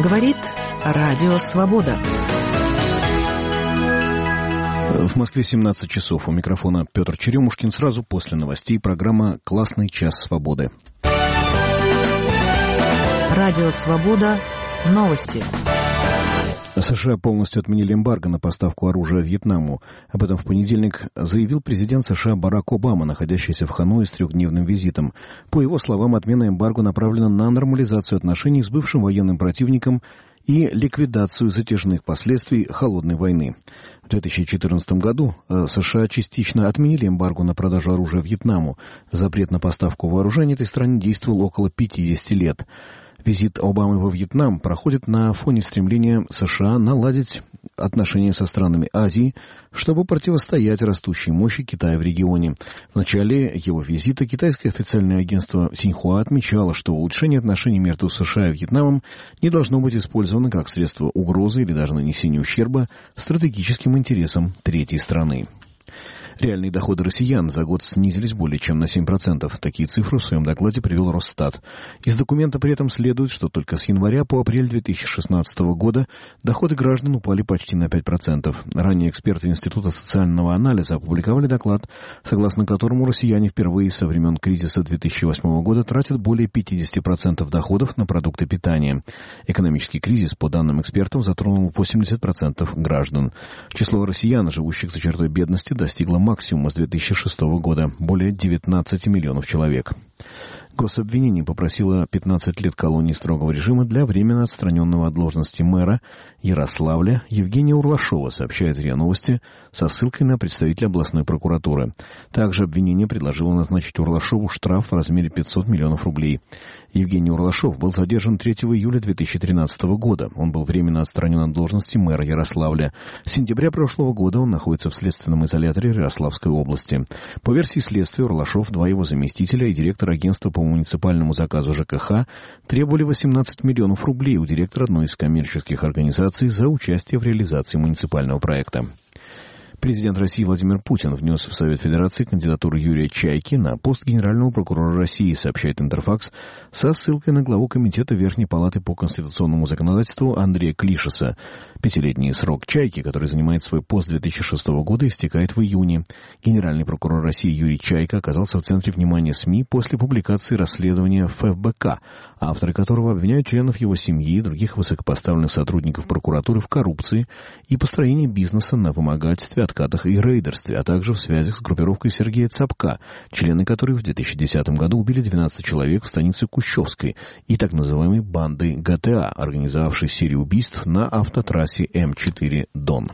Говорит Радио Свобода. В Москве 17 часов. У микрофона Петр Черемушкин. Сразу после новостей программа «Классный час свободы». Радио Свобода. Новости. США полностью отменили эмбарго на поставку оружия Вьетнаму. Об этом в понедельник заявил президент США Барак Обама, находящийся в Ханое с трехдневным визитом. По его словам, отмена эмбарго направлена на нормализацию отношений с бывшим военным противником и ликвидацию затяжных последствий холодной войны. В 2014 году США частично отменили эмбарго на продажу оружия Вьетнаму. Запрет на поставку вооружений этой стране действовал около 50 лет. Визит Обамы во Вьетнам проходит на фоне стремления США наладить отношения со странами Азии, чтобы противостоять растущей мощи Китая в регионе. В начале его визита китайское официальное агентство Синьхуа отмечало, что улучшение отношений между США и Вьетнамом не должно быть использовано как средство угрозы или даже нанесения ущерба стратегическим интересам третьей страны. Реальные доходы россиян за год снизились более чем на 7%. Такие цифры в своем докладе привел Росстат. Из документа при этом следует, что только с января по апрель 2016 года доходы граждан упали почти на 5%. Ранее эксперты Института социального анализа опубликовали доклад, согласно которому россияне впервые со времен кризиса 2008 года тратят более 50% доходов на продукты питания. Экономический кризис, по данным экспертов, затронул 80% граждан. Число россиян, живущих за чертой бедности, достигло максимума с 2006 года – более 19 миллионов человек. Гособвинение попросило 15 лет колонии строгого режима для временно отстраненного от должности мэра Ярославля Евгения Урлашова, сообщает РИА Новости со ссылкой на представителя областной прокуратуры. Также обвинение предложило назначить Урлашову штраф в размере 500 миллионов рублей. Евгений Урлашов был задержан 3 июля 2013 года. Он был временно отстранен от должности мэра Ярославля. С сентября прошлого года он находится в следственном изоляторе Ярославской области. По версии следствия, Урлашов, два его заместителя и директор агентства по муниципальному заказу ЖКХ требовали 18 миллионов рублей у директора одной из коммерческих организаций за участие в реализации муниципального проекта. Президент России Владимир Путин внес в Совет Федерации кандидатуру Юрия Чайки на пост генерального прокурора России, сообщает Интерфакс, со ссылкой на главу Комитета Верхней Палаты по конституционному законодательству Андрея Клишеса. Пятилетний срок Чайки, который занимает свой пост с 2006 года, истекает в июне. Генеральный прокурор России Юрий Чайка оказался в центре внимания СМИ после публикации расследования ФБК, авторы которого обвиняют членов его семьи и других высокопоставленных сотрудников прокуратуры в коррупции и построении бизнеса на вымогательстве, откатах и рейдерстве, а также в связях с группировкой Сергея Цапка, члены которой в 2010 году убили 12 человек в станице Кущевской, и так называемой бандой ГТА, организовавшей серию убийств на автотрассе М4 Дон.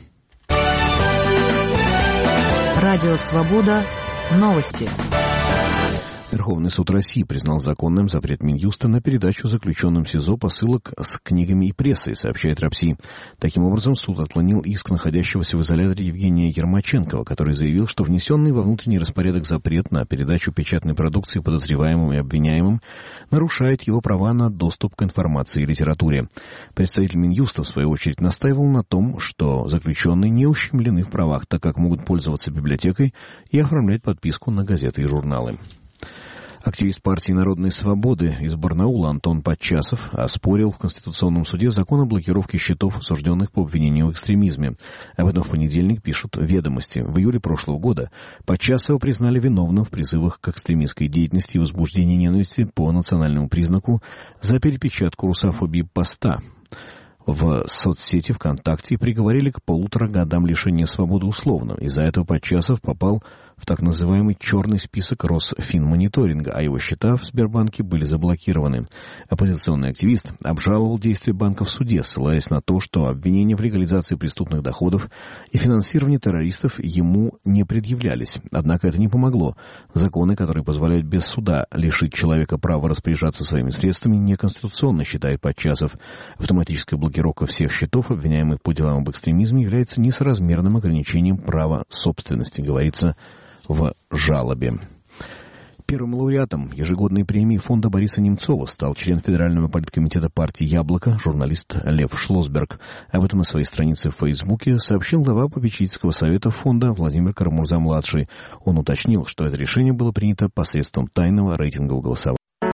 Радио Свобода. Новости. Верховный суд России признал законным запрет Минюста на передачу заключенным СИЗО посылок с книгами и прессой, сообщает РАПСИ. Таким образом, суд отклонил иск находящегося в изоляторе Евгения Ермаченкова, который заявил, что внесенный во внутренний распорядок запрет на передачу печатной продукции подозреваемым и обвиняемым нарушает его права на доступ к информации и литературе. Представитель Минюста, в свою очередь, настаивал на том, что заключенные не ущемлены в правах, так как могут пользоваться библиотекой и оформлять подписку на газеты и журналы. Активист партии «Народной свободы» из Барнаула Антон Подчасов оспорил в Конституционном суде закон о блокировке счетов осужденных по обвинению в экстремизме. Об этом в понедельник пишут «Ведомости». В июле прошлого года Подчасова признали виновным в призывах к экстремистской деятельности и возбуждении ненависти по национальному признаку за перепечатку русофобии поста в соцсети ВКонтакте и приговорили к 1,5 годам лишения свободы условно. Из-за этого Подчасов попал в так называемый черный список Росфинмониторинга, а его счета в Сбербанке были заблокированы. Оппозиционный активист обжаловал действия банка в суде, ссылаясь на то, что обвинения в легализации преступных доходов и финансировании террористов ему не предъявлялись. Однако это не помогло. Законы, которые позволяют без суда лишить человека права распоряжаться своими средствами, неконституционно, считает Подчасов. Автоматическая блокировка всех счетов, обвиняемых по делам об экстремизме, является несоразмерным ограничением права собственности, говорится в жалобе. Первым лауреатом ежегодной премии фонда Бориса Немцова стал член Федерального политкомитета партии «Яблоко», журналист Лев Шлосберг. Об этом на своей странице в Фейсбуке сообщил глава попечительского совета фонда Владимир Карамурза-младший. Он уточнил, что это решение было принято посредством тайного рейтингового голосования.